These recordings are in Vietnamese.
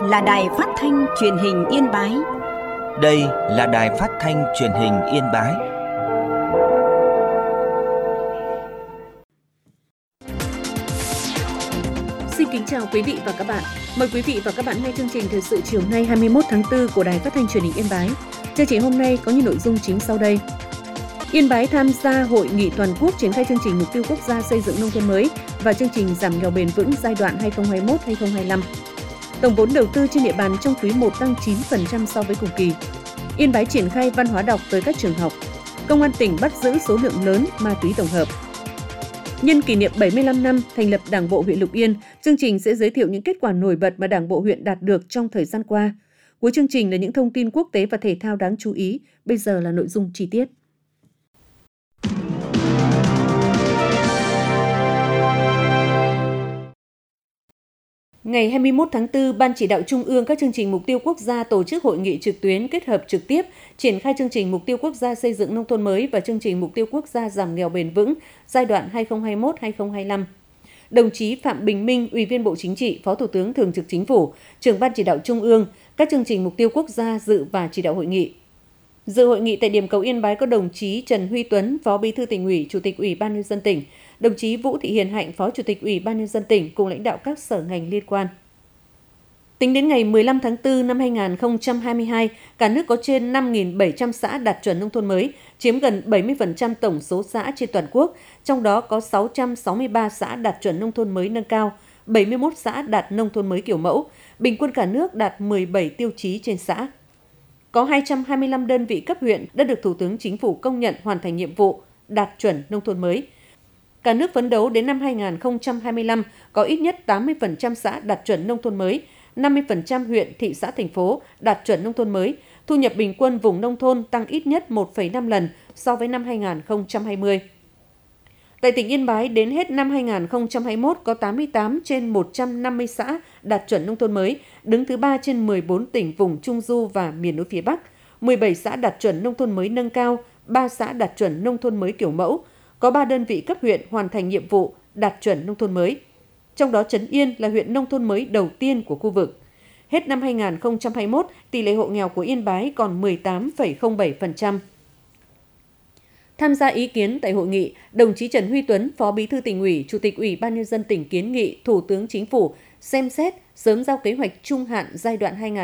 là Đài Phát thanh Truyền hình Yên Bái. Đây là Đài Phát thanh Truyền hình Yên Bái. Xin kính chào quý vị và các bạn. Mời quý vị và các bạn nghe chương trình thời sự chiều nay 21 tháng 4 của Đài Phát thanh Truyền hình Yên Bái. Chương trình hôm nay có những nội dung chính sau đây. Yên Bái tham gia hội nghị toàn quốc triển khai chương trình mục tiêu quốc gia xây dựng nông thôn mới và chương trình giảm nghèo bền vững giai đoạn 2021-2025. Tổng vốn đầu tư trên địa bàn trong quý 1 tăng 9% so với cùng kỳ. Yên Bái triển khai văn hóa đọc tới các trường học. Công an tỉnh bắt giữ số lượng lớn ma túy tổng hợp. Nhân kỷ niệm 75 năm thành lập Đảng bộ huyện Lục Yên, chương trình sẽ giới thiệu những kết quả nổi bật mà Đảng bộ huyện đạt được trong thời gian qua. Cuối chương trình là những thông tin quốc tế và thể thao đáng chú ý. Bây giờ là nội dung chi tiết. Ngày 21 tháng 4, Ban Chỉ đạo Trung ương các chương trình mục tiêu quốc gia tổ chức hội nghị trực tuyến kết hợp trực tiếp triển khai chương trình mục tiêu quốc gia xây dựng nông thôn mới và chương trình mục tiêu quốc gia giảm nghèo bền vững giai đoạn 2021-2025. Đồng chí Phạm Bình Minh, Ủy viên Bộ Chính trị, Phó Thủ tướng Thường trực Chính phủ, Trưởng Ban Chỉ đạo Trung ương các chương trình mục tiêu quốc gia dự và chỉ đạo hội nghị. Dự hội nghị tại điểm cầu Yên Bái có đồng chí Trần Huy Tuấn, Phó Bí thư Tỉnh ủy, Chủ tịch Ủy ban nhân dân tỉnh, đồng chí Vũ Thị Hiền Hạnh, Phó Chủ tịch Ủy ban nhân dân tỉnh cùng lãnh đạo các sở ngành liên quan. Tính đến ngày 15 tháng 4 năm 2022, cả nước có trên 5.700 xã đạt chuẩn nông thôn mới, chiếm gần 70% tổng số xã trên toàn quốc, trong đó có 663 xã đạt chuẩn nông thôn mới nâng cao, 71 xã đạt nông thôn mới kiểu mẫu, bình quân cả nước đạt 17 tiêu chí trên xã. Có 225 đơn vị cấp huyện đã được Thủ tướng Chính phủ công nhận hoàn thành nhiệm vụ đạt chuẩn nông thôn mới. Cả nước phấn đấu đến năm 2025 có ít nhất 80% xã đạt chuẩn nông thôn mới, 50% huyện, thị xã, thành phố đạt chuẩn nông thôn mới, thu nhập bình quân vùng nông thôn tăng ít nhất 1,5 lần so với năm 2020. Tại tỉnh Yên Bái, đến hết năm 2021 có 88 trên 150 xã đạt chuẩn nông thôn mới, đứng thứ 3 trên 14 tỉnh vùng Trung Du và miền núi phía Bắc, 17 xã đạt chuẩn nông thôn mới nâng cao, 3 xã đạt chuẩn nông thôn mới kiểu mẫu, có 3 đơn vị cấp huyện hoàn thành nhiệm vụ đạt chuẩn nông thôn mới. Trong đó Trấn Yên là huyện nông thôn mới đầu tiên của khu vực. Hết năm 2021, tỷ lệ hộ nghèo của Yên Bái còn 18,07%. Tham gia ý kiến tại hội nghị, đồng chí Trần Huy Tuấn, Phó Bí thư Tỉnh ủy, Chủ tịch Ủy ban nhân dân tỉnh kiến nghị Thủ tướng Chính phủ xem xét sớm giao kế hoạch trung hạn giai đoạn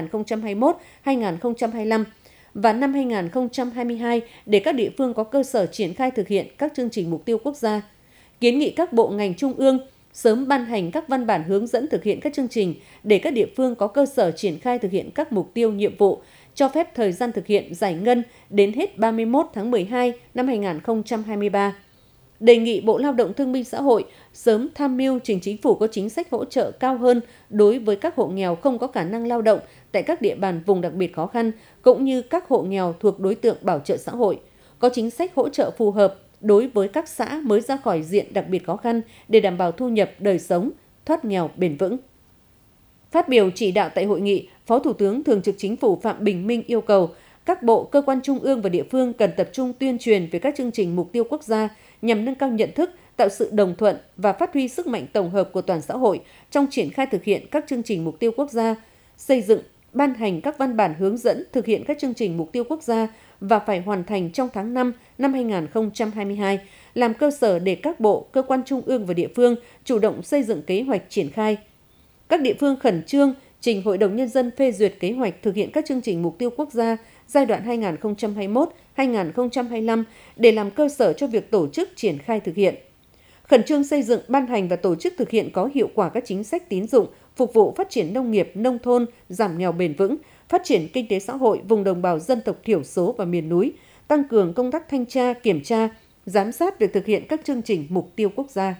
2021-2025 và năm 2022 để các địa phương có cơ sở triển khai thực hiện các chương trình mục tiêu quốc gia. Kiến nghị các bộ ngành trung ương sớm ban hành các văn bản hướng dẫn thực hiện các chương trình để các địa phương có cơ sở triển khai thực hiện các mục tiêu nhiệm vụ, cho phép thời gian thực hiện giải ngân đến hết 31 tháng 12 năm 2023. Đề nghị Bộ Lao động Thương binh Xã hội sớm tham mưu trình Chính phủ có chính sách hỗ trợ cao hơn đối với các hộ nghèo không có khả năng lao động tại các địa bàn vùng đặc biệt khó khăn, cũng như các hộ nghèo thuộc đối tượng bảo trợ xã hội, có chính sách hỗ trợ phù hợp đối với các xã mới ra khỏi diện đặc biệt khó khăn để đảm bảo thu nhập đời sống, thoát nghèo bền vững. Phát biểu chỉ đạo tại hội nghị, Phó Thủ tướng Thường trực Chính phủ Phạm Bình Minh yêu cầu các bộ, cơ quan trung ương và địa phương cần tập trung tuyên truyền về các chương trình mục tiêu quốc gia nhằm nâng cao nhận thức, tạo sự đồng thuận và phát huy sức mạnh tổng hợp của toàn xã hội trong triển khai thực hiện các chương trình mục tiêu quốc gia, xây dựng, ban hành các văn bản hướng dẫn thực hiện các chương trình mục tiêu quốc gia và phải hoàn thành trong tháng 5 năm 2022, làm cơ sở để các bộ, cơ quan trung ương và địa phương chủ động xây dựng kế hoạch triển khai. Các địa phương khẩn trương trình Hội đồng Nhân dân phê duyệt kế hoạch thực hiện các chương trình mục tiêu quốc gia giai đoạn 2021-2025 để làm cơ sở cho việc tổ chức triển khai thực hiện. Khẩn trương xây dựng, ban hành và tổ chức thực hiện có hiệu quả các chính sách tín dụng phục vụ phát triển nông nghiệp, nông thôn, giảm nghèo bền vững, phát triển kinh tế xã hội vùng đồng bào dân tộc thiểu số và miền núi, tăng cường công tác thanh tra, kiểm tra, giám sát việc thực hiện các chương trình mục tiêu quốc gia.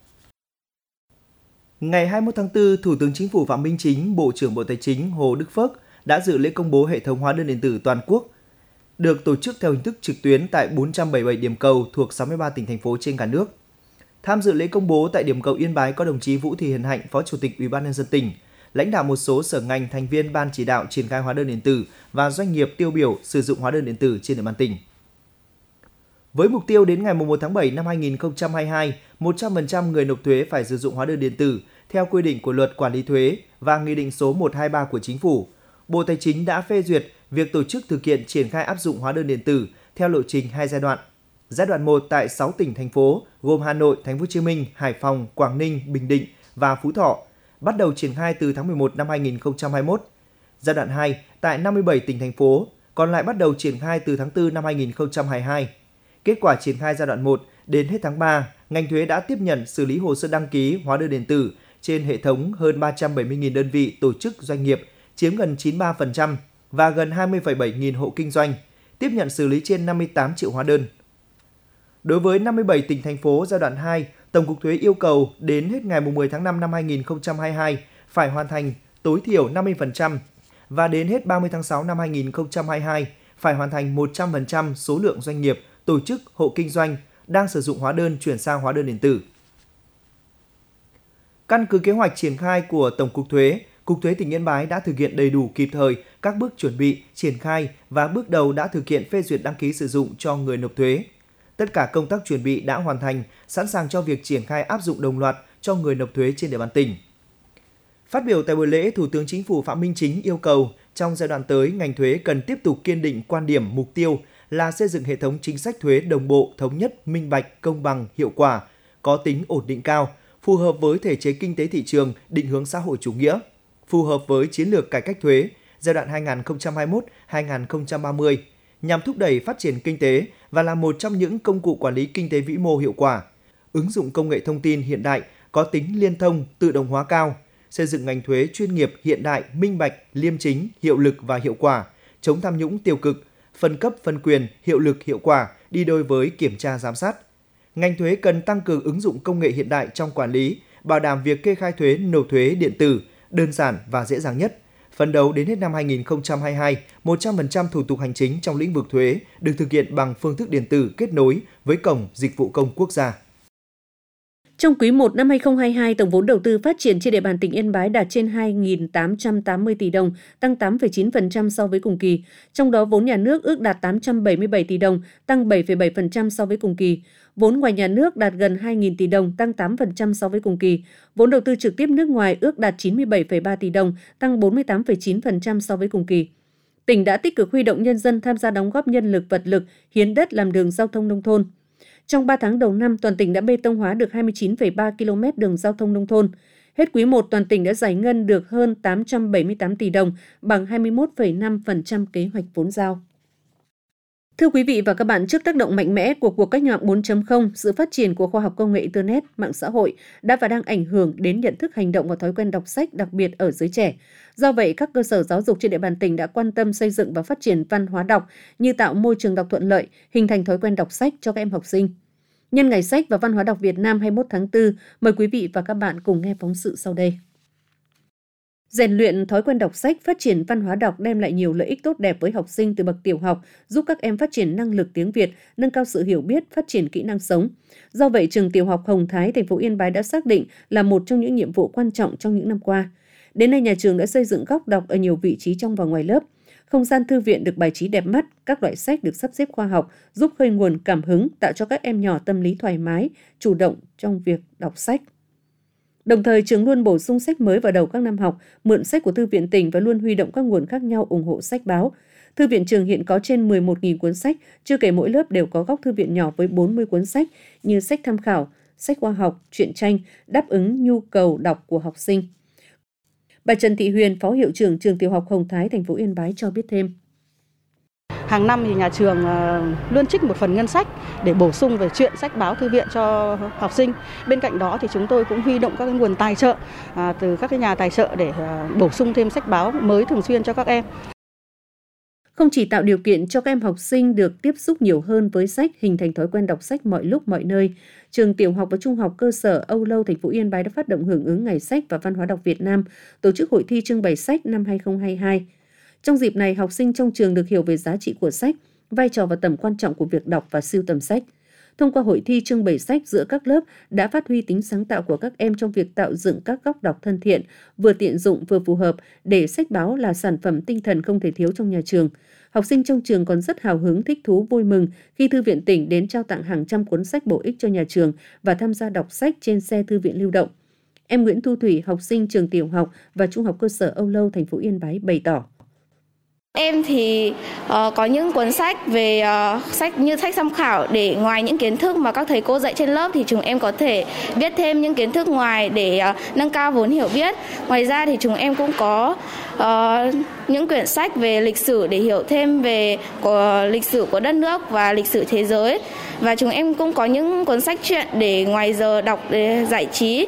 Ngày 21 tháng 4, Thủ tướng Chính phủ Phạm Minh Chính, Bộ trưởng Bộ Tài chính Hồ Đức Phước đã dự lễ công bố hệ thống hóa đơn điện tử toàn quốc, được tổ chức theo hình thức trực tuyến tại 477 điểm cầu thuộc 63 tỉnh, thành phố trên cả nước. Tham dự lễ công bố tại điểm cầu Yên Bái có đồng chí Vũ Thị Hiền Hạnh, Phó Chủ tịch Ủy ban nhân dân tỉnh, lãnh đạo một số sở ngành, thành viên Ban chỉ đạo triển khai hóa đơn điện tử và doanh nghiệp tiêu biểu sử dụng hóa đơn điện tử trên địa bàn tỉnh. Với mục tiêu đến ngày 1 tháng 7 năm 2022, 100% người nộp thuế phải sử dụng hóa đơn điện tử theo quy định của Luật Quản lý thuế và Nghị định số 123 của Chính phủ. Bộ Tài chính đã phê duyệt việc tổ chức thực hiện triển khai áp dụng hóa đơn điện tử theo lộ trình 2 giai đoạn. Giai đoạn 1 tại 6 tỉnh thành phố gồm Hà Nội, Thành phố Hồ Chí Minh, Hải Phòng, Quảng Ninh, Bình Định và Phú Thọ, bắt đầu triển khai từ tháng 11 năm 2021. Giai đoạn 2 tại 57 tỉnh thành phố, còn lại bắt đầu triển khai từ tháng 4 năm 2022. Kết quả triển khai giai đoạn 1 đến hết tháng 3, ngành thuế đã tiếp nhận xử lý hồ sơ đăng ký hóa đơn điện tử trên hệ thống hơn 370.000 đơn vị tổ chức doanh nghiệp, chiếm gần 93% và gần 20,7 nghìn hộ kinh doanh, tiếp nhận xử lý trên 58 triệu hóa đơn. Đối với 57 tỉnh thành phố giai đoạn 2, Tổng cục Thuế yêu cầu đến hết ngày 10 tháng 5 năm 2022 phải hoàn thành tối thiểu 50% và đến hết 30 tháng 6 năm 2022 phải hoàn thành 100% số lượng doanh nghiệp, tổ chức, hộ kinh doanh đang sử dụng hóa đơn chuyển sang hóa đơn điện tử. Căn cứ kế hoạch triển khai của Tổng cục Thuế, Cục Thuế tỉnh Yên Bái đã thực hiện đầy đủ kịp thời các bước chuẩn bị, triển khai và bước đầu đã thực hiện phê duyệt đăng ký sử dụng cho người nộp thuế. Tất cả công tác chuẩn bị đã hoàn thành, sẵn sàng cho việc triển khai áp dụng đồng loạt cho người nộp thuế trên địa bàn tỉnh. Phát biểu tại buổi lễ, Thủ tướng Chính phủ Phạm Minh Chính yêu cầu trong giai đoạn tới, ngành thuế cần tiếp tục kiên định quan điểm mục tiêu là xây dựng hệ thống chính sách thuế đồng bộ, thống nhất, minh bạch, công bằng, hiệu quả, có tính ổn định cao, phù hợp với thể chế kinh tế thị trường, định hướng xã hội chủ nghĩa, phù hợp với chiến lược cải cách thuế giai đoạn 2021-2030 nhằm thúc đẩy phát triển kinh tế và là một trong những công cụ quản lý kinh tế vĩ mô hiệu quả, ứng dụng công nghệ thông tin hiện đại có tính liên thông, tự động hóa cao, xây dựng ngành thuế chuyên nghiệp hiện đại, minh bạch, liêm chính, hiệu lực và hiệu quả, chống tham nhũng tiêu cực, phân cấp phân quyền, hiệu lực hiệu quả đi đôi với kiểm tra giám sát. Ngành thuế cần tăng cường ứng dụng công nghệ hiện đại trong quản lý, bảo đảm việc kê khai thuế, nộp thuế điện tử đơn giản và dễ dàng nhất. Phấn đấu đến hết năm 2022, 100% thủ tục hành chính trong lĩnh vực thuế được thực hiện bằng phương thức điện tử kết nối với Cổng Dịch vụ Công Quốc gia. Trong quý 1 năm 2022, tổng vốn đầu tư phát triển trên địa bàn tỉnh Yên Bái đạt trên 2.880 tỷ đồng, tăng 8,9% so với cùng kỳ. Trong đó, vốn nhà nước ước đạt 877 tỷ đồng, tăng 7,7% so với cùng kỳ. Vốn ngoài nhà nước đạt gần 2.000 tỷ đồng, tăng 8% so với cùng kỳ. Vốn đầu tư trực tiếp nước ngoài ước đạt 97,3 tỷ đồng, tăng 48,9% so với cùng kỳ. Tỉnh đã tích cực huy động nhân dân tham gia đóng góp nhân lực, vật lực, hiến đất làm đường giao thông nông thôn. Trong 3 tháng đầu năm, toàn tỉnh đã bê tông hóa được 29,3 km đường giao thông nông thôn. Hết quý 1, toàn tỉnh đã giải ngân được hơn 878 tỷ đồng, bằng 21,5% kế hoạch vốn giao. Thưa quý vị và các bạn, trước tác động mạnh mẽ của cuộc cách mạng 4.0, sự phát triển của khoa học công nghệ Internet, mạng xã hội đã và đang ảnh hưởng đến nhận thức hành động và thói quen đọc sách, đặc biệt ở giới trẻ. Do vậy, các cơ sở giáo dục trên địa bàn tỉnh đã quan tâm xây dựng và phát triển văn hóa đọc như tạo môi trường đọc thuận lợi, hình thành thói quen đọc sách cho các em học sinh. Nhân Ngày Sách và Văn hóa đọc Việt Nam 21 tháng 4, mời quý vị và các bạn cùng nghe phóng sự sau đây. Rèn luyện thói quen đọc sách, phát triển văn hóa đọc đem lại nhiều lợi ích tốt đẹp với học sinh từ bậc tiểu học, giúp các em phát triển năng lực tiếng Việt, nâng cao sự hiểu biết, phát triển kỹ năng sống. Do vậy, trường tiểu học Hồng Thái, thành phố Yên Bái đã xác định là một trong những nhiệm vụ quan trọng trong những năm qua. Đến nay, nhà trường đã xây dựng góc đọc ở nhiều vị trí trong và ngoài lớp. Không gian thư viện được bài trí đẹp mắt, các loại sách được sắp xếp khoa học, giúp khơi nguồn cảm hứng, tạo cho các em nhỏ tâm lý thoải mái, chủ động trong việc đọc sách. Đồng thời, trường luôn bổ sung sách mới vào đầu các năm học, mượn sách của Thư viện tỉnh và luôn huy động các nguồn khác nhau ủng hộ sách báo. Thư viện trường hiện có trên 11.000 cuốn sách, chưa kể mỗi lớp đều có góc thư viện nhỏ với 40 cuốn sách như sách tham khảo, sách khoa học, truyện tranh, đáp ứng nhu cầu đọc của học sinh. Bà Trần Thị Huyền, Phó Hiệu trưởng trường tiểu học Hồng Thái, thành phố Yên Bái cho biết thêm. Hàng năm thì nhà trường luôn trích một phần ngân sách để bổ sung về truyện, sách báo, thư viện cho học sinh. Bên cạnh đó thì chúng tôi cũng huy động các nguồn tài trợ từ các nhà tài trợ để bổ sung thêm sách báo mới thường xuyên cho các em. Không chỉ tạo điều kiện cho các em học sinh được tiếp xúc nhiều hơn với sách, hình thành thói quen đọc sách mọi lúc mọi nơi, trường tiểu học và trung học cơ sở Âu Lâu, thành phố Yên Bái đã phát động hưởng ứng Ngày Sách và Văn hóa đọc Việt Nam, tổ chức hội thi trưng bày sách năm 2022. Trong dịp này, học sinh trong trường được hiểu về giá trị của sách, vai trò và tầm quan trọng của việc đọc và sưu tầm sách. thông qua hội thi trưng bày sách giữa các lớp đã phát huy tính sáng tạo của các em trong việc tạo dựng các góc đọc thân thiện, vừa tiện dụng vừa phù hợp để sách báo là sản phẩm tinh thần không thể thiếu trong nhà trường. Học sinh trong trường còn rất hào hứng, thích thú, vui mừng khi Thư viện tỉnh đến trao tặng hàng trăm cuốn sách bổ ích cho nhà trường và tham gia đọc sách trên xe thư viện lưu động. Em Nguyễn Thu Thủy, học sinh trường tiểu học và trung học cơ sở Âu Lâu, thành phố Yên Bái bày tỏ. Em thì có những cuốn sách về sách như sách tham khảo để ngoài những kiến thức mà các thầy cô dạy trên lớp thì chúng em có thể viết thêm những kiến thức ngoài để nâng cao vốn hiểu biết. Ngoài ra thì chúng em cũng có những quyển sách về lịch sử để hiểu thêm về lịch sử của đất nước và lịch sử thế giới. Và chúng em cũng có những cuốn sách truyện để ngoài giờ đọc để giải trí.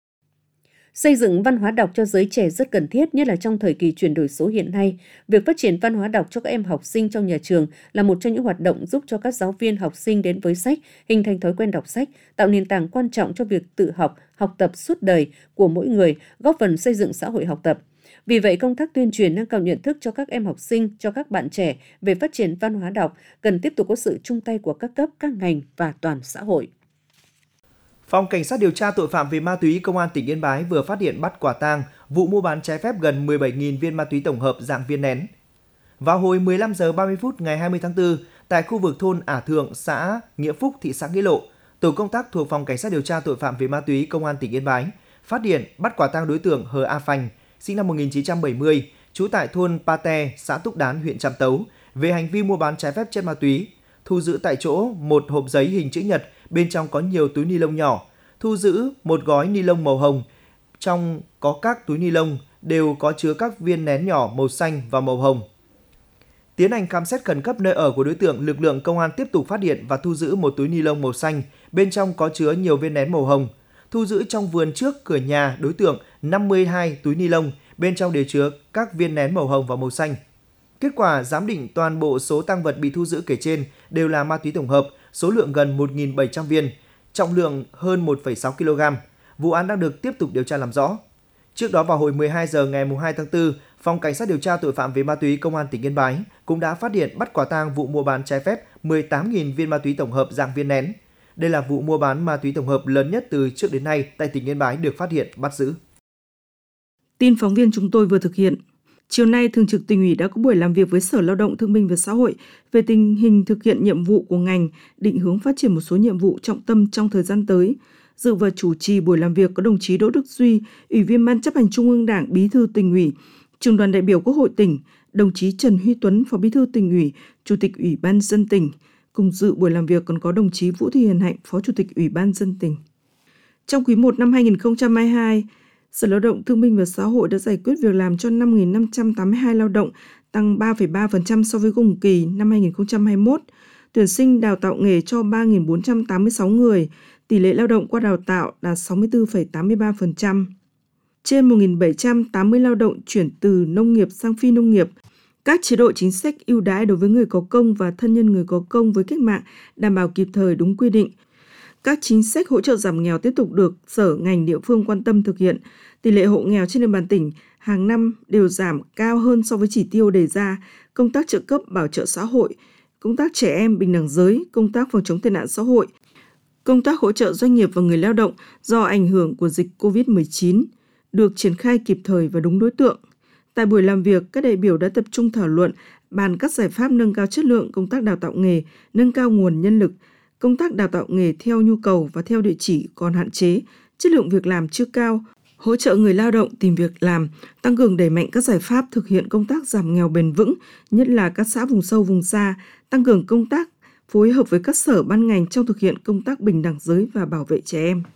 Xây dựng văn hóa đọc cho giới trẻ rất cần thiết, nhất là trong thời kỳ chuyển đổi số hiện nay. Việc phát triển văn hóa đọc cho các em học sinh trong nhà trường là một trong những hoạt động giúp cho các giáo viên học sinh đến với sách, hình thành thói quen đọc sách, tạo nền tảng quan trọng cho việc tự học, học tập suốt đời của mỗi người, góp phần xây dựng xã hội học tập. Vì vậy, công tác tuyên truyền nâng cao nhận thức cho các em học sinh, cho các bạn trẻ về phát triển văn hóa đọc cần tiếp tục có sự chung tay của các cấp, các ngành và toàn xã hội. Phòng Cảnh sát điều tra tội phạm về ma túy Công an tỉnh Yên Bái vừa phát hiện bắt quả tang vụ mua bán trái phép gần 17.000 viên ma túy tổng hợp dạng viên nén. Vào hồi 15 giờ 30 phút ngày 20 tháng 4, tại khu vực thôn Ả Thượng, xã Nghĩa Phúc, thị xã Nghĩa Lộ, tổ công tác thuộc Phòng Cảnh sát điều tra tội phạm về ma túy Công an tỉnh Yên Bái phát hiện bắt quả tang đối tượng Hờ A Phành, sinh năm 1970, trú tại thôn Pa Te, xã Túc Đán, huyện Trạm Tấu, về hành vi mua bán trái phép chất ma túy. Thu giữ tại chỗ một hộp giấy hình chữ nhật, bên trong có nhiều túi ni lông nhỏ. Thu giữ một gói ni lông màu hồng, trong có các túi ni lông đều có chứa các viên nén nhỏ màu xanh và màu hồng. Tiến hành khám xét khẩn cấp nơi ở của đối tượng, lực lượng công an tiếp tục phát hiện và thu giữ một túi ni lông màu xanh, bên trong có chứa nhiều viên nén màu hồng. Thu giữ trong vườn trước cửa nhà đối tượng 52 túi ni lông, bên trong đều chứa các viên nén màu hồng và màu xanh. Kết quả giám định toàn bộ số tang vật bị thu giữ kể trên đều là ma túy tổng hợp, số lượng gần 1.700 viên, trọng lượng hơn 1,6 kg. Vụ án đang được tiếp tục điều tra làm rõ. Trước đó vào hồi 12 giờ ngày 2 tháng 4, Phòng Cảnh sát điều tra tội phạm về ma túy Công an tỉnh Yên Bái cũng đã phát hiện bắt quả tang vụ mua bán trái phép 18.000 viên ma túy tổng hợp dạng viên nén. Đây là vụ mua bán ma túy tổng hợp lớn nhất từ trước đến nay tại tỉnh Yên Bái được phát hiện, bắt giữ. Tin phóng viên chúng tôi vừa thực hiện. Chiều nay, Thường trực Tỉnh ủy đã có buổi làm việc với Sở Lao động Thương binh và Xã hội về tình hình thực hiện nhiệm vụ của ngành, định hướng phát triển một số nhiệm vụ trọng tâm trong thời gian tới. Dự và chủ trì buổi làm việc có đồng chí Đỗ Đức Duy, Ủy viên Ban Chấp hành Trung ương Đảng, Bí thư Tỉnh ủy, Trưởng đoàn đại biểu Quốc hội tỉnh, đồng chí Trần Huy Tuấn, Phó Bí thư Tỉnh ủy, Chủ tịch Ủy ban nhân dân tỉnh. Cùng dự buổi làm việc còn có đồng chí Vũ Thị Hiền Hạnh, Phó Chủ tịch Ủy ban nhân dân tỉnh. Trong quý 1 năm 2022, Sở Lao động Thương binh và Xã hội đã giải quyết việc làm cho 5.582 lao động, tăng 3,3% so với cùng kỳ năm 2021. Tuyển sinh đào tạo nghề cho 3.486 người, tỷ lệ lao động qua đào tạo đạt 64,83%. Trên 1.780 lao động chuyển từ nông nghiệp sang phi nông nghiệp. Các chế độ chính sách ưu đãi đối với người có công và thân nhân người có công với cách mạng đảm bảo kịp thời đúng quy định. Các chính sách hỗ trợ giảm nghèo tiếp tục được sở ngành địa phương quan tâm thực hiện. Tỷ lệ hộ nghèo trên địa bàn tỉnh hàng năm đều giảm cao hơn so với chỉ tiêu đề ra. Công tác trợ cấp bảo trợ xã hội, công tác trẻ em bình đẳng giới, công tác phòng chống tệ nạn xã hội, công tác hỗ trợ doanh nghiệp và người lao động do ảnh hưởng của dịch COVID-19 được triển khai kịp thời và đúng đối tượng. Tại buổi làm việc, các đại biểu đã tập trung thảo luận, bàn các giải pháp nâng cao chất lượng công tác đào tạo nghề, nâng cao nguồn nhân lực, công tác đào tạo nghề theo nhu cầu và theo địa chỉ còn hạn chế, chất lượng việc làm chưa cao, hỗ trợ người lao động tìm việc làm, tăng cường đẩy mạnh các giải pháp thực hiện công tác giảm nghèo bền vững, nhất là các xã vùng sâu vùng xa, tăng cường công tác phối hợp với các sở ban ngành trong thực hiện công tác bình đẳng giới và bảo vệ trẻ em.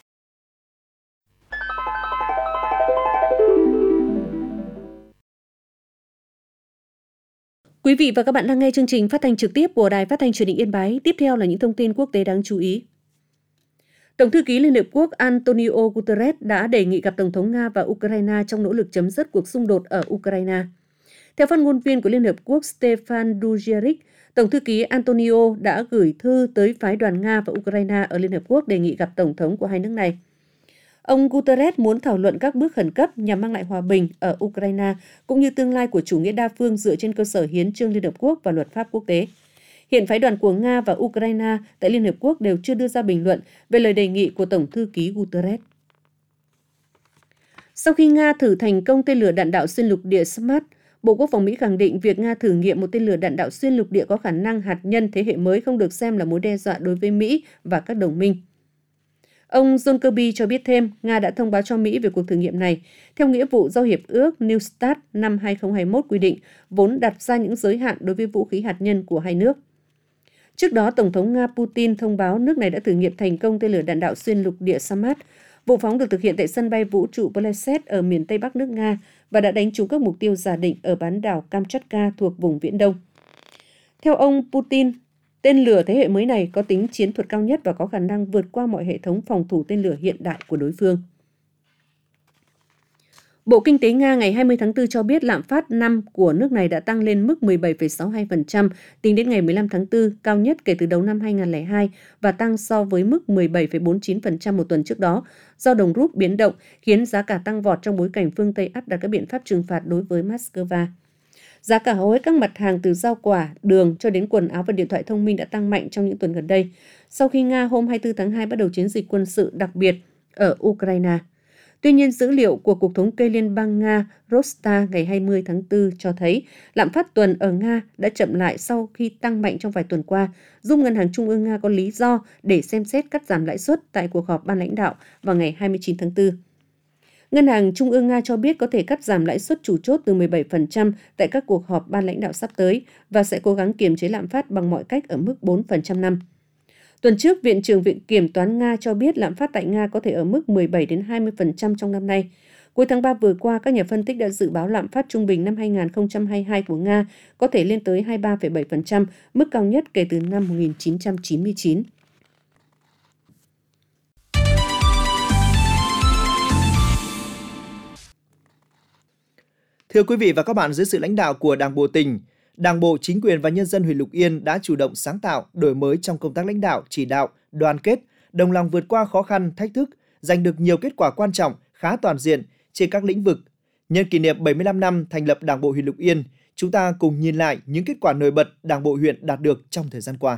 Quý vị và các bạn đang nghe chương trình phát thanh trực tiếp của Đài Phát thanh Truyền hình Yên Bái. Tiếp theo là những thông tin quốc tế đáng chú ý. Tổng thư ký Liên Hợp Quốc Antonio Guterres đã đề nghị gặp Tổng thống Nga và Ukraine trong nỗ lực chấm dứt cuộc xung đột ở Ukraine. Theo phát ngôn viên của Liên Hợp Quốc Stefan Dujarric, Tổng thư ký Antonio đã gửi thư tới phái đoàn Nga và Ukraine ở Liên Hợp Quốc đề nghị gặp Tổng thống của hai nước này. Ông Guterres muốn thảo luận các bước khẩn cấp nhằm mang lại hòa bình ở Ukraine, cũng như tương lai của chủ nghĩa đa phương dựa trên cơ sở hiến chương Liên Hợp Quốc và luật pháp quốc tế. Hiện phái đoàn của Nga và Ukraine tại Liên Hợp Quốc đều chưa đưa ra bình luận về lời đề nghị của Tổng thư ký Guterres. Sau khi Nga thử thành công tên lửa đạn đạo xuyên lục địa SMART, Bộ Quốc phòng Mỹ khẳng định việc Nga thử nghiệm một tên lửa đạn đạo xuyên lục địa có khả năng hạt nhân thế hệ mới không được xem là mối đe dọa đối với Mỹ và các đồng minh. Ông John Kirby cho biết thêm, Nga đã thông báo cho Mỹ về cuộc thử nghiệm này, theo nghĩa vụ do Hiệp ước New START năm 2021 quy định, vốn đặt ra những giới hạn đối với vũ khí hạt nhân của hai nước. Trước đó, Tổng thống Nga Putin thông báo nước này đã thử nghiệm thành công tên lửa đạn đạo xuyên lục địa SMART. Vụ phóng được thực hiện tại sân bay vũ trụ Plesetsk ở miền Tây Bắc nước Nga và đã đánh trúng các mục tiêu giả định ở bán đảo Kamchatka thuộc vùng Viễn Đông. Theo ông Putin, tên lửa thế hệ mới này có tính chiến thuật cao nhất và có khả năng vượt qua mọi hệ thống phòng thủ tên lửa hiện đại của đối phương. Bộ Kinh tế Nga ngày 20 tháng 4 cho biết lạm phát năm của nước này đã tăng lên mức 17,62% tính đến ngày 15 tháng 4, cao nhất kể từ đầu năm 2002 và tăng so với mức 17,49% một tuần trước đó, do đồng rúp biến động khiến giá cả tăng vọt trong bối cảnh phương Tây áp đặt các biện pháp trừng phạt đối với Moscow. Giá cả hầu hết các mặt hàng từ rau quả, đường cho đến quần áo và điện thoại thông minh đã tăng mạnh trong những tuần gần đây, sau khi Nga hôm 24 tháng 2 bắt đầu chiến dịch quân sự đặc biệt ở Ukraine. Tuy nhiên, dữ liệu của Cục Thống kê Liên bang Nga Rosta ngày 20 tháng 4 cho thấy lạm phát tuần ở Nga đã chậm lại sau khi tăng mạnh trong vài tuần qua, giúp Ngân hàng Trung ương Nga có lý do để xem xét cắt giảm lãi suất tại cuộc họp ban lãnh đạo vào ngày 29 tháng 4. Ngân hàng Trung ương Nga cho biết có thể cắt giảm lãi suất chủ chốt từ 17% tại các cuộc họp ban lãnh đạo sắp tới và sẽ cố gắng kiềm chế lạm phát bằng mọi cách ở mức 4% năm. Tuần trước, Viện trưởng Viện Kiểm toán Nga cho biết lạm phát tại Nga có thể ở mức 17-20% trong năm nay. Cuối tháng 3 vừa qua, các nhà phân tích đã dự báo lạm phát trung bình năm 2022 của Nga có thể lên tới 23,7%, mức cao nhất kể từ năm 1999. Thưa quý vị và các bạn, dưới sự lãnh đạo của Đảng bộ tỉnh, Đảng bộ, chính quyền và nhân dân huyện Lục Yên đã chủ động sáng tạo, đổi mới trong công tác lãnh đạo, chỉ đạo, đoàn kết, đồng lòng vượt qua khó khăn, thách thức, giành được nhiều kết quả quan trọng, khá toàn diện trên các lĩnh vực. Nhân kỷ niệm 75 năm thành lập Đảng bộ huyện Lục Yên, chúng ta cùng nhìn lại những kết quả nổi bật Đảng bộ huyện đạt được trong thời gian qua.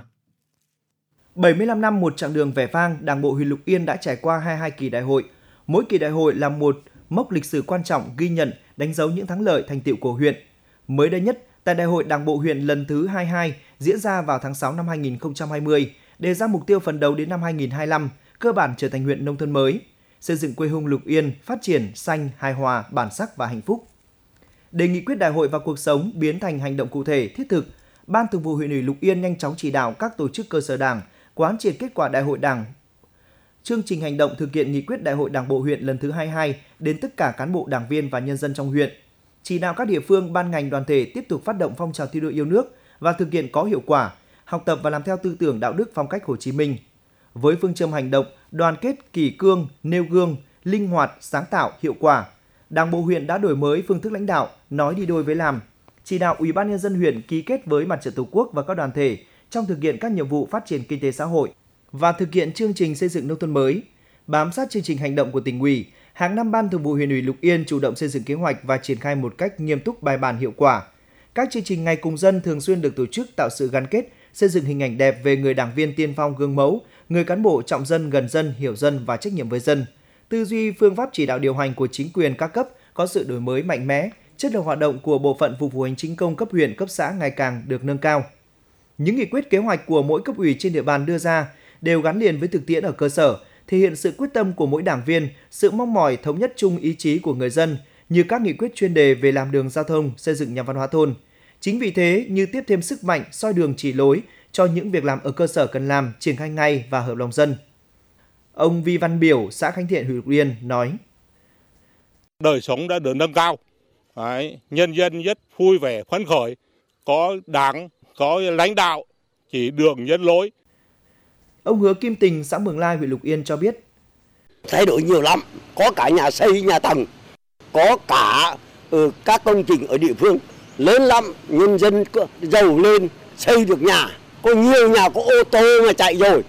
75 năm một chặng đường vẻ vang, Đảng bộ huyện Lục Yên đã trải qua 22 kỳ đại hội. Mỗi kỳ đại hội là một mốc lịch sử quan trọng ghi nhận, đánh dấu những thắng lợi, thành tựu của huyện. Mới đây nhất, tại Đại hội Đảng bộ huyện lần thứ 22 diễn ra vào tháng 6 năm 2020, đề ra mục tiêu phấn đấu đến năm 2025, cơ bản trở thành huyện nông thôn mới, xây dựng quê hương Lục Yên phát triển xanh, hài hòa, bản sắc và hạnh phúc. Để nghị quyết đại hội vào cuộc sống biến thành hành động cụ thể, thiết thực, Ban Thường vụ huyện ủy Lục Yên nhanh chóng chỉ đạo các tổ chức cơ sở Đảng quán triệt kết quả đại hội Đảng, chương trình hành động thực hiện nghị quyết đại hội Đảng bộ huyện lần thứ 22 đến tất cả cán bộ, đảng viên và nhân dân trong huyện. Chỉ đạo các địa phương, ban ngành, đoàn thể tiếp tục phát động phong trào thi đua yêu nước và thực hiện có hiệu quả, học tập và làm theo tư tưởng đạo đức phong cách Hồ Chí Minh. Với phương châm hành động, đoàn kết, kỷ cương, nêu gương, linh hoạt, sáng tạo, hiệu quả, Đảng bộ huyện đã đổi mới phương thức lãnh đạo, nói đi đôi với làm. Chỉ đạo Ủy ban nhân dân huyện ký kết với Mặt trận Tổ quốc và các đoàn thể trong thực hiện các nhiệm vụ phát triển kinh tế xã hội và thực hiện chương trình xây dựng nông thôn mới. Bám sát chương trình hành động của tỉnh ủy, hàng năm Ban Thường vụ huyện ủy Lục Yên chủ động xây dựng kế hoạch và triển khai một cách nghiêm túc, bài bản, hiệu quả. Các chương trình ngày cùng dân thường xuyên được tổ chức tạo sự gắn kết, xây dựng hình ảnh đẹp về người đảng viên tiên phong gương mẫu, người cán bộ trọng dân, gần dân, hiểu dân và trách nhiệm với dân. Tư duy, phương pháp chỉ đạo điều hành của chính quyền các cấp có sự đổi mới mạnh mẽ, chất lượng hoạt động của bộ phận phục vụ hành chính công cấp huyện, cấp xã ngày càng được nâng cao. Những nghị quyết, kế hoạch của mỗi cấp ủy trên địa bàn đưa ra đều gắn liền với thực tiễn ở cơ sở, thể hiện sự quyết tâm của mỗi đảng viên, sự mong mỏi thống nhất chung ý chí của người dân, như các nghị quyết chuyên đề về làm đường giao thông, xây dựng nhà văn hóa thôn. Chính vì thế, như tiếp thêm sức mạnh, soi đường chỉ lối cho những việc làm ở cơ sở cần làm, triển khai ngay và hợp lòng dân. Ông Vi Văn Biểu, xã Khánh Thiện, huyện Lục Yên nói: Đời sống đã được nâng cao, nhân dân rất vui vẻ, phấn khởi, có đảng, có lãnh đạo, chỉ đường dẫn lối. Ông Hứa Kim Tình, xã Mường Lai, huyện Lục Yên cho biết: Thay đổi nhiều lắm, có cả nhà xây, nhà tầng, có cả các công trình ở địa phương lớn lắm, nhân dân giàu lên, xây được nhà, có nhiều nhà có ô tô mà chạy rồi.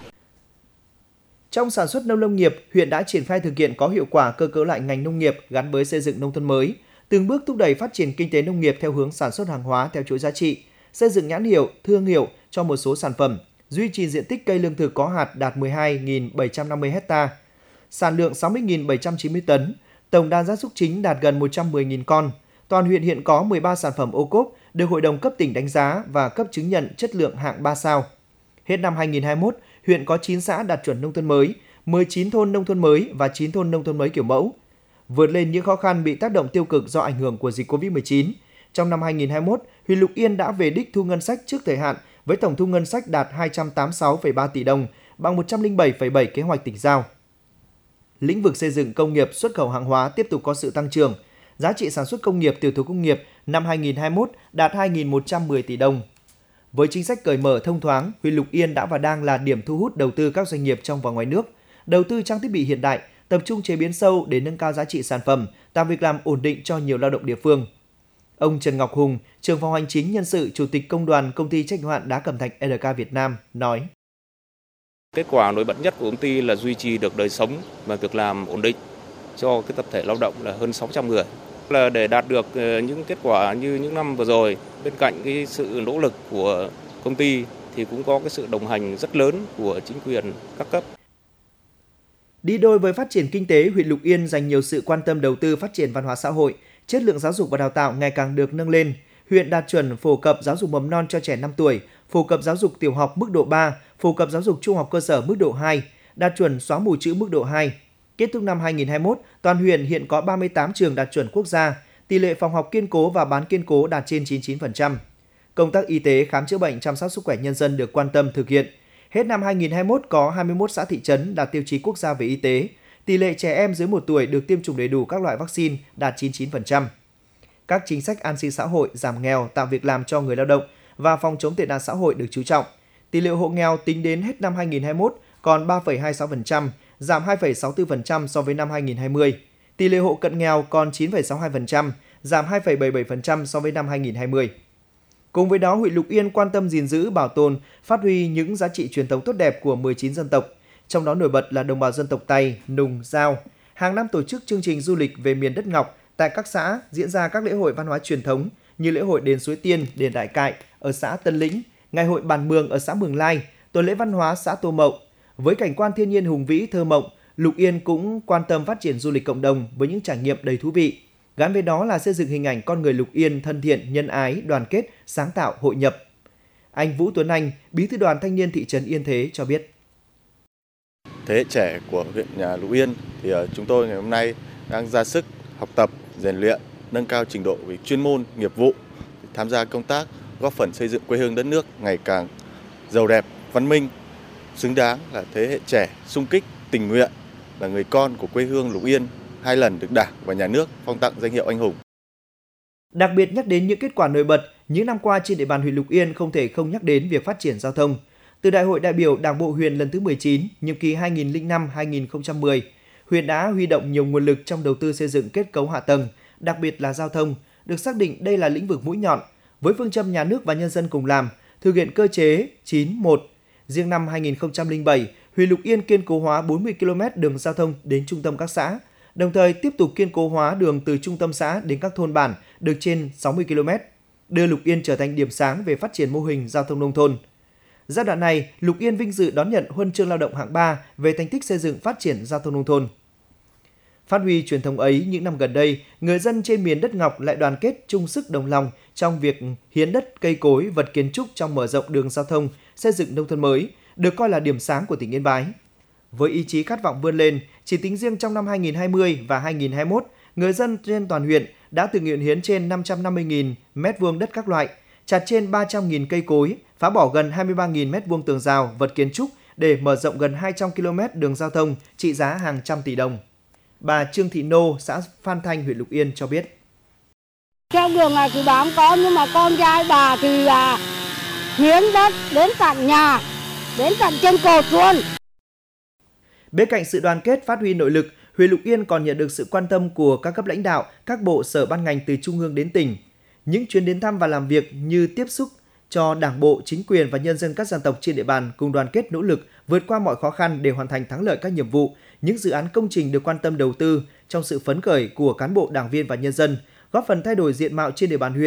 Trong sản xuất nông nghiệp, huyện đã triển khai thực hiện có hiệu quả cơ cấu lại ngành nông nghiệp gắn với xây dựng nông thôn mới, từng bước thúc đẩy phát triển kinh tế nông nghiệp theo hướng sản xuất hàng hóa theo chuỗi giá trị, xây dựng nhãn hiệu, thương hiệu cho một số sản phẩm, duy trì diện tích cây lương thực có hạt đạt 12.750 ha, sản lượng 60.790 tấn, tổng đàn gia súc chính đạt gần 110.000 con. Toàn huyện hiện có 13 sản phẩm ô cốp được Hội đồng cấp tỉnh đánh giá và cấp chứng nhận chất lượng hạng 3 sao. Hết năm 2021, huyện có 9 xã đạt chuẩn nông thôn mới, 19 thôn nông thôn mới và 9 thôn nông thôn mới kiểu mẫu. Vượt lên những khó khăn bị tác động tiêu cực do ảnh hưởng của dịch Covid-19, trong năm 2021, huyện Lục Yên đã về đích thu ngân sách trước thời hạn với tổng thu ngân sách đạt 286,3 tỷ đồng, bằng 107,7 kế hoạch tỉnh giao. Lĩnh vực xây dựng công nghiệp xuất khẩu hàng hóa tiếp tục có sự tăng trưởng. Giá trị sản xuất công nghiệp tiểu thủ công nghiệp năm 2021 đạt 2.110 tỷ đồng. Với chính sách cởi mở thông thoáng, huyện Lục Yên đã và đang là điểm thu hút đầu tư các doanh nghiệp trong và ngoài nước, đầu tư trang thiết bị hiện đại, tập trung chế biến sâu để nâng cao giá trị sản phẩm, tạo việc làm ổn định cho nhiều lao động địa phương. Ông Trần Ngọc Hùng, trưởng phòng hành chính nhân sự, chủ tịch công đoàn công ty trách nhiệm hữu hạn đá cẩm thạch LK Việt Nam nói: Kết quả nổi bật nhất của công ty là duy trì được đời sống và việc làm ổn định cho cái tập thể lao động là hơn 600 người. Là để đạt được những kết quả như những năm vừa rồi, bên cạnh cái sự nỗ lực của công ty thì cũng có cái sự đồng hành rất lớn của chính quyền các cấp. Đi đôi với phát triển kinh tế, huyện Lục Yên dành nhiều sự quan tâm đầu tư phát triển văn hóa xã hội, chất lượng giáo dục và đào tạo ngày càng được nâng lên. Huyện đạt chuẩn phổ cập giáo dục mầm non cho trẻ 5 tuổi, phổ cập giáo dục tiểu học mức độ 3, phổ cập giáo dục trung học cơ sở mức độ 2, đạt chuẩn xóa mù chữ mức độ 2. Kết thúc năm 2021, toàn huyện hiện có 38 trường đạt chuẩn quốc gia, tỷ lệ phòng học kiên cố và bán kiên cố đạt trên 99%. Công tác y tế, khám chữa bệnh, chăm sóc sức khỏe nhân dân được quan tâm thực hiện. Hết năm 2021 có 21 xã thị trấn đạt tiêu chí quốc gia về y tế. Tỷ lệ trẻ em dưới 1 tuổi được tiêm chủng đầy đủ các loại vaccine đạt 99%. Các chính sách an sinh xã hội, giảm nghèo, tạo việc làm cho người lao động và phòng chống tệ nạn xã hội được chú trọng. Tỷ lệ hộ nghèo tính đến hết năm 2021 còn 3,26%, giảm 2,64% so với năm 2020. Tỷ lệ hộ cận nghèo còn 9,62%, giảm 2,77% so với năm 2020. Cùng với đó, huyện Lục Yên quan tâm gìn giữ, bảo tồn, phát huy những giá trị truyền thống tốt đẹp của 19 dân tộc, trong đó nổi bật là đồng bào dân tộc Tày, Nùng, Dao. Hàng năm tổ chức chương trình du lịch về miền đất Ngọc, tại các xã diễn ra các lễ hội văn hóa truyền thống như lễ hội đền Suối Tiên, đền Đại Cại ở xã Tân Lĩnh, ngày hội Bàn Mường ở xã Mường Lai, tuần lễ văn hóa xã Tô Mậu. Với cảnh quan thiên nhiên hùng vĩ thơ mộng, Lục Yên cũng quan tâm phát triển du lịch cộng đồng với những trải nghiệm đầy thú vị. Gắn với đó là xây dựng hình ảnh con người Lục Yên thân thiện, nhân ái, đoàn kết, sáng tạo, hội nhập. Anh Vũ Tuấn Anh, Bí thư đoàn thanh niên thị trấn Yên Thế cho biết. Thế hệ trẻ của huyện Lục Yên thì chúng tôi ngày hôm nay đang ra sức học tập, rèn luyện, nâng cao trình độ về chuyên môn, nghiệp vụ, tham gia công tác, góp phần xây dựng quê hương đất nước ngày càng giàu đẹp, văn minh, xứng đáng là thế hệ trẻ xung kích, tình nguyện, là người con của quê hương Lục Yên, 2 lần được Đảng và Nhà nước phong tặng danh hiệu anh hùng. Đặc biệt nhắc đến những kết quả nổi bật, những năm qua trên địa bàn huyện Lục Yên không thể không nhắc đến việc phát triển giao thông. Từ Đại hội đại biểu Đảng bộ huyện lần thứ 19, nhiệm kỳ 2005-2010, huyện đã huy động nhiều nguồn lực trong đầu tư xây dựng kết cấu hạ tầng, đặc biệt là giao thông, được xác định đây là lĩnh vực mũi nhọn, với phương châm nhà nước và nhân dân cùng làm, thực hiện cơ chế 9-1. Riêng năm 2007, huyện Lục Yên kiên cố hóa 40 km đường giao thông đến trung tâm các xã, đồng thời tiếp tục kiên cố hóa đường từ trung tâm xã đến các thôn bản được trên 60 km, đưa Lục Yên trở thành điểm sáng về phát triển mô hình giao thông nông thôn. Giai đoạn này, Lục Yên vinh dự đón nhận huân chương lao động hạng 3 về thành tích xây dựng phát triển giao thông nông thôn. Phát huy truyền thống ấy, những năm gần đây, người dân trên miền đất Ngọc lại đoàn kết chung sức đồng lòng trong việc hiến đất, cây cối, vật kiến trúc trong mở rộng đường giao thông, xây dựng nông thôn mới, được coi là điểm sáng của tỉnh Yên Bái. Với ý chí khát vọng vươn lên, chỉ tính riêng trong năm 2020 và 2021, người dân trên toàn huyện đã tự nguyện hiến trên 550.000 m2 đất các loại, chặt trên 300.000 cây cối, phá bỏ gần 23.000 m2 tường rào, vật kiến trúc để mở rộng gần 200 km đường giao thông trị giá hàng trăm tỷ đồng. Bà Trương Thị Nô, xã Phan Thanh, huyện Lục Yên cho biết. Theo đường là cứ bám con, nhưng mà con trai bà thì hiến đất đến tận nhà, đến tận trên cột luôn. Bên cạnh sự đoàn kết phát huy nội lực, huyện Lục Yên còn nhận được sự quan tâm của các cấp lãnh đạo, các bộ sở ban ngành từ trung ương đến tỉnh. Những chuyến đến thăm và làm việc như tiếp xúc cho Đảng bộ, chính quyền và nhân dân các dân tộc trên địa bàn cùng đoàn kết nỗ lực vượt qua mọi khó khăn để hoàn thành thắng lợi các nhiệm vụ, những dự án công trình được quan tâm đầu tư trong sự phấn khởi của cán bộ, đảng viên và nhân dân, góp phần thay đổi diện mạo trên địa bàn huyện.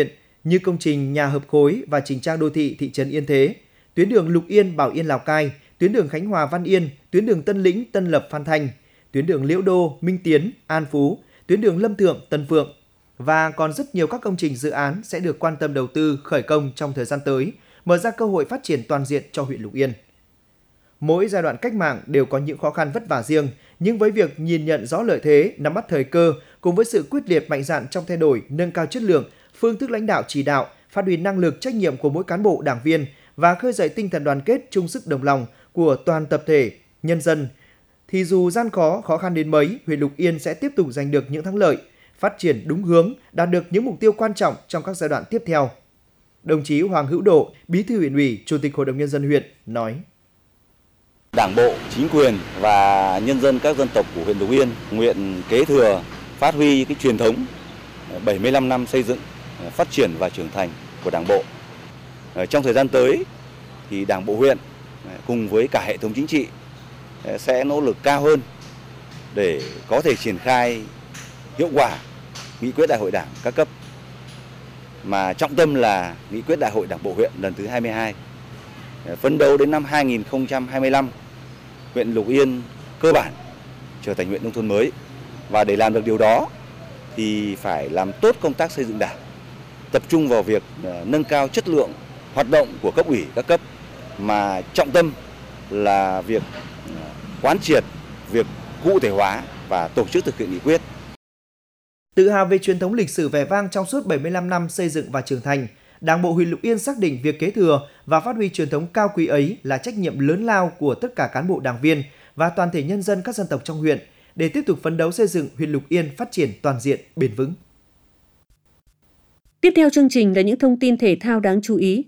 như công trình nhà hợp khối và chỉnh trang đô thị thị trấn Yên Thế, tuyến đường Lục Yên Bảo Yên Lào Cai, tuyến đường Khánh Hòa Văn Yên, tuyến đường Tân Lĩnh Tân Lập Phan Thanh, tuyến đường Liễu Đô Minh Tiến An Phú, tuyến đường Lâm Thượng Tân Phượng và còn rất nhiều các công trình dự án sẽ được quan tâm đầu tư khởi công trong thời gian tới, mở ra cơ hội phát triển toàn diện cho huyện Lục Yên. Mỗi giai đoạn cách mạng đều có những khó khăn vất vả riêng, nhưng với việc nhìn nhận rõ lợi thế, nắm bắt thời cơ cùng với sự quyết liệt mạnh dạn trong thay đổi, nâng cao chất lượng, phương thức lãnh đạo chỉ đạo, phát huy năng lực trách nhiệm của mỗi cán bộ đảng viên và khơi dậy tinh thần đoàn kết chung sức đồng lòng của toàn tập thể, nhân dân, thì dù gian khó khăn đến mấy, huyện Lục Yên sẽ tiếp tục giành được những thắng lợi, phát triển đúng hướng, đạt được những mục tiêu quan trọng trong các giai đoạn tiếp theo. Đồng chí Hoàng Hữu Độ, Bí thư huyện ủy, Chủ tịch Hội đồng Nhân dân huyện nói: Đảng bộ, chính quyền và nhân dân các dân tộc của huyện Lục Yên nguyện kế thừa, phát huy cái truyền thống 75 năm xây dựng, phát triển và trưởng thành của Đảng bộ. Trong thời gian tới thì Đảng bộ huyện cùng với cả hệ thống chính trị sẽ nỗ lực cao hơn để có thể triển khai hiệu quả nghị quyết Đại hội Đảng các cấp, mà trọng tâm là nghị quyết Đại hội Đảng bộ huyện lần thứ 22. Phấn đấu đến năm 2025, huyện Lục Yên cơ bản trở thành huyện nông thôn mới, và để làm được điều đó thì phải làm tốt công tác xây dựng Đảng, tập trung vào việc nâng cao chất lượng hoạt động của cấp ủy các cấp, mà trọng tâm là việc quán triệt, việc cụ thể hóa và tổ chức thực hiện nghị quyết. Tự hào về truyền thống lịch sử vẻ vang trong suốt 75 năm xây dựng và trưởng thành, Đảng bộ huyện Lục Yên xác định việc kế thừa và phát huy truyền thống cao quý ấy là trách nhiệm lớn lao của tất cả cán bộ đảng viên và toàn thể nhân dân các dân tộc trong huyện để tiếp tục phấn đấu xây dựng huyện Lục Yên phát triển toàn diện, bền vững. Tiếp theo chương trình là những thông tin thể thao đáng chú ý.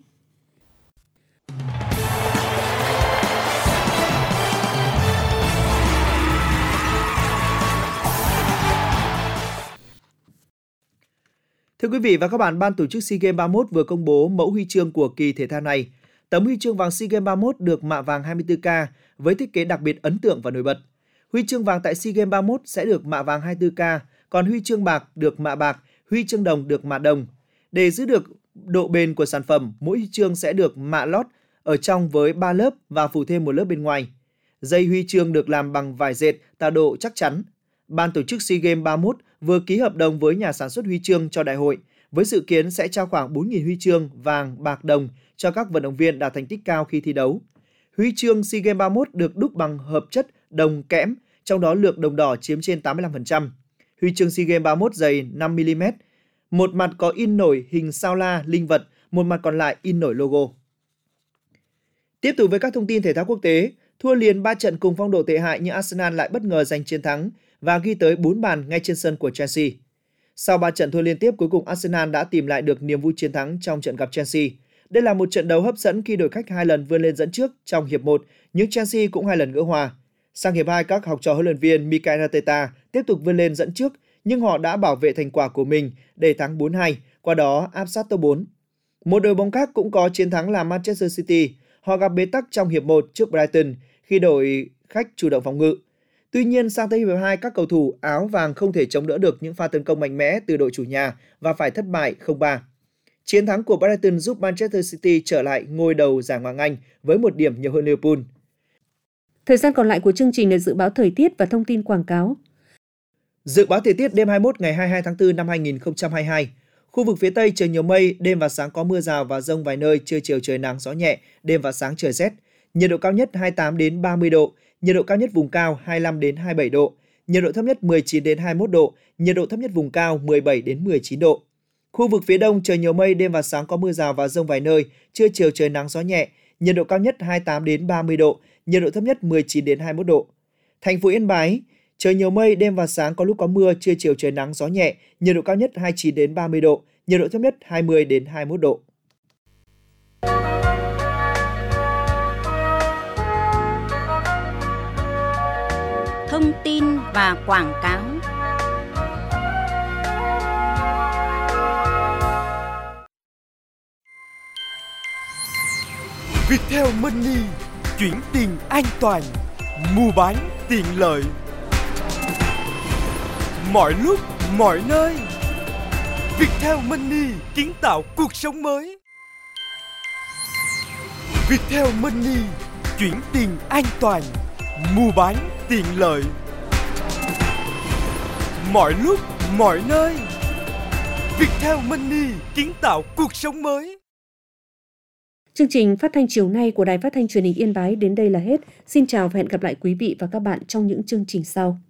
Thưa quý vị và các bạn, Ban tổ chức SEA Games 31 vừa công bố mẫu huy chương của kỳ thể thao này. Tấm huy chương vàng SEA Games 31 được mạ vàng 24K với thiết kế đặc biệt ấn tượng và nổi bật. Huy chương vàng tại SEA Games 31 sẽ được mạ vàng 24K, còn huy chương bạc được mạ bạc, huy chương đồng được mạ đồng. Để giữ được độ bền của sản phẩm, mỗi huy chương sẽ được mạ lót ở trong với 3 lớp và phủ thêm một lớp bên ngoài. Dây huy chương được làm bằng vải dệt tạo độ chắc chắn. Ban tổ chức SEA Games 31 vừa ký hợp đồng với nhà sản xuất huy chương cho đại hội, với dự kiến sẽ trao khoảng 4.000 huy chương vàng, bạc, đồng cho các vận động viên đạt thành tích cao khi thi đấu. Huy chương SEA Games 31 được đúc bằng hợp chất đồng kẽm, trong đó lượng đồng đỏ chiếm trên 85%. Huy chương SEA Games 31 dày 5mm, một mặt có in nổi hình sao la, linh vật, một mặt còn lại in nổi logo. Tiếp tục với các thông tin thể thao quốc tế, thua liền 3 trận cùng phong độ tệ hại nhưng Arsenal lại bất ngờ giành chiến thắng và ghi tới 4 bàn ngay trên sân của Chelsea. Sau 3 trận thua liên tiếp, cuối cùng Arsenal đã tìm lại được niềm vui chiến thắng trong trận gặp Chelsea. Đây là một trận đấu hấp dẫn khi đội khách 2 lần vươn lên dẫn trước trong hiệp 1, nhưng Chelsea cũng 2 lần gỡ hòa. Sang hiệp 2, các học trò huấn luyện viên Mikel Arteta tiếp tục vươn lên dẫn trước, nhưng họ đã bảo vệ thành quả của mình để thắng 4-2, qua đó áp sát top 4. Một đội bóng khác cũng có chiến thắng là Manchester City. Họ gặp bế tắc trong hiệp 1 trước Brighton khi đội khách chủ động phòng ngự. Tuy nhiên, sang tới hiệp 2, các cầu thủ áo vàng không thể chống đỡ được những pha tấn công mạnh mẽ từ đội chủ nhà và phải thất bại 0-3. Chiến thắng của Brighton giúp Manchester City trở lại ngôi đầu giải Ngoại hạng Anh với 1 điểm nhiều hơn Liverpool. Thời gian còn lại của chương trình là dự báo thời tiết và thông tin quảng cáo. Dự báo thời tiết đêm 21 ngày 22 tháng 4 năm 2022. Khu vực phía Tây trời nhiều mây, đêm và sáng có mưa rào và dông vài nơi, trưa chiều trời nắng gió nhẹ, đêm và sáng trời rét. Nhiệt độ cao nhất 28 đến 30 độ, nhiệt độ cao nhất vùng cao 25 đến 27 độ, nhiệt độ thấp nhất 19 đến 21 độ, nhiệt độ thấp nhất vùng cao 17 đến 19 độ. Khu vực phía Đông trời nhiều mây, đêm và sáng có mưa rào và dông vài nơi, trưa chiều trời nắng gió nhẹ, nhiệt độ cao nhất 28 đến 30 độ, nhiệt độ thấp nhất 19 đến 21 độ. Thành phố Yên Bái, trời nhiều mây, đêm và sáng có lúc có mưa, trưa chiều trời nắng gió nhẹ, nhiệt độ cao nhất 29 đến 30 độ, nhiệt độ thấp nhất 20 đến 21 độ. Thông tin và quảng cáo. Viettel Money, chuyển tiền an toàn, mua bán tiện lợi, mọi lúc, mọi nơi. Viettel Money kiến tạo cuộc sống mới. Viettel Money chuyển tiền an toàn, mua bán tiện lợi. Mọi lúc, mọi nơi. Viettel Money kiến tạo cuộc sống mới. Chương trình phát thanh chiều nay của Đài Phát thanh Truyền hình Yên Bái đến đây là hết. Xin chào và hẹn gặp lại quý vị và các bạn trong những chương trình sau.